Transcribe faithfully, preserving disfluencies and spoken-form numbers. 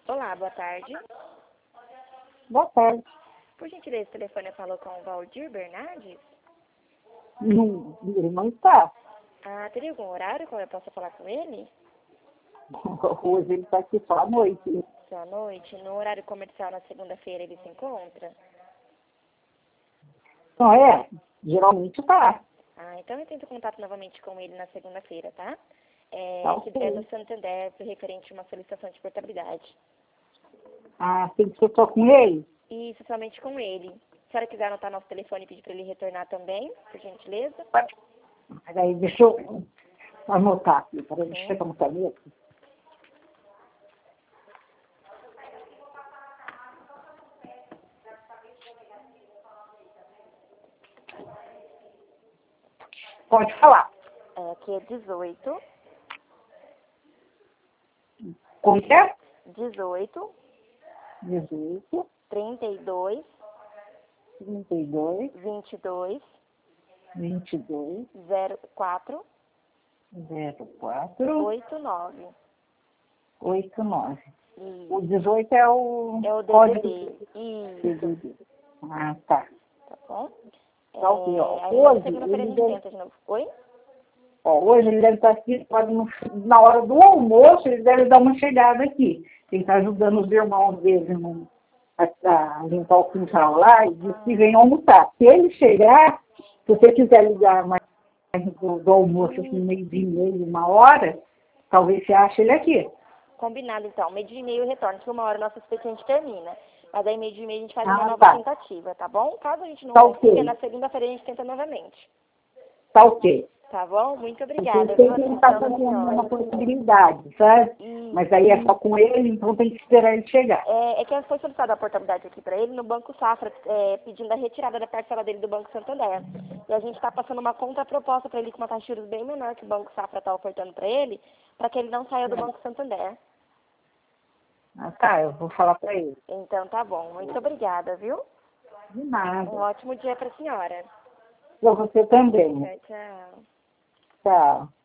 Olá, boa tarde. Boa tarde. Por gentileza, o telefone falou com o Valdir Bernardes? Não, ele não está. Ah, teria algum horário qual eu possa falar com ele? Hoje ele está aqui só à noite. Só à noite? No horário comercial na segunda-feira ele se encontra? Não é? Geralmente está. Ah, então eu tento contato novamente com ele na segunda-feira, tá? É, Tá que ok. é do Santander, referente a uma solicitação de portabilidade. Ah, tem que ser só com ele? Isso, somente com ele. Se a senhora quiser anotar nosso telefone e pedir para ele retornar também, por gentileza. Peraí, deixa eu anotar aqui. Peraí, deixa eu Sim. pegar uma caneta. Pode falar. É, aqui é dezoito, Como que é? dezoito, dezoito, trinta e dois, trinta e dois, vinte e dois, vinte e dois, zero quatro, zero quatro, oito nove. oito nove. Isso. O dezoito é o É o código D D D. Isso. D D D. Ah, tá. Tá bom? Tá ok, ó. É, aí na Hoje segunda-feira a ele gente deve, tenta de novo. Oi? ó, hoje ele deve estar aqui, pode no- na hora do almoço, ele deve dar uma chegada aqui. Ele está ajudando os irmãos dele no- a, a limpar o quintal lá e disse que vem almoçar. Se ele chegar, se você quiser ligar mais do, do almoço, assim, meio dia e meio, uma hora, talvez você ache ele aqui. Combinado então. Meio dia e meio eu retorno, que uma hora o nosso expediente termina. Mas aí meio dia e meio a gente faz uma Ah, nova tá. tentativa, tá bom? Caso a gente não Tá consiga, ok. na segunda-feira a gente tenta novamente. Tá ok. Tá bom? Muito Porque obrigada, viu? sempre ele está Atenção da fazendo uma senhora. possibilidade, sabe? Mas aí é só com ele, então tem que esperar ele chegar. É, é que foi solicitada a portabilidade aqui para ele no Banco Safra, é, pedindo a retirada da parcela dele do Banco Santander. E a gente está passando uma contraproposta para ele com uma taxa de juros bem menor que o Banco Safra está ofertando para ele, para que ele não saia do Banco Santander. Ah, tá, eu vou falar para ele. Então tá bom. Muito obrigada, viu? De Um nada. ótimo dia para a senhora. Para você também. Tchau, tchau. Tchau.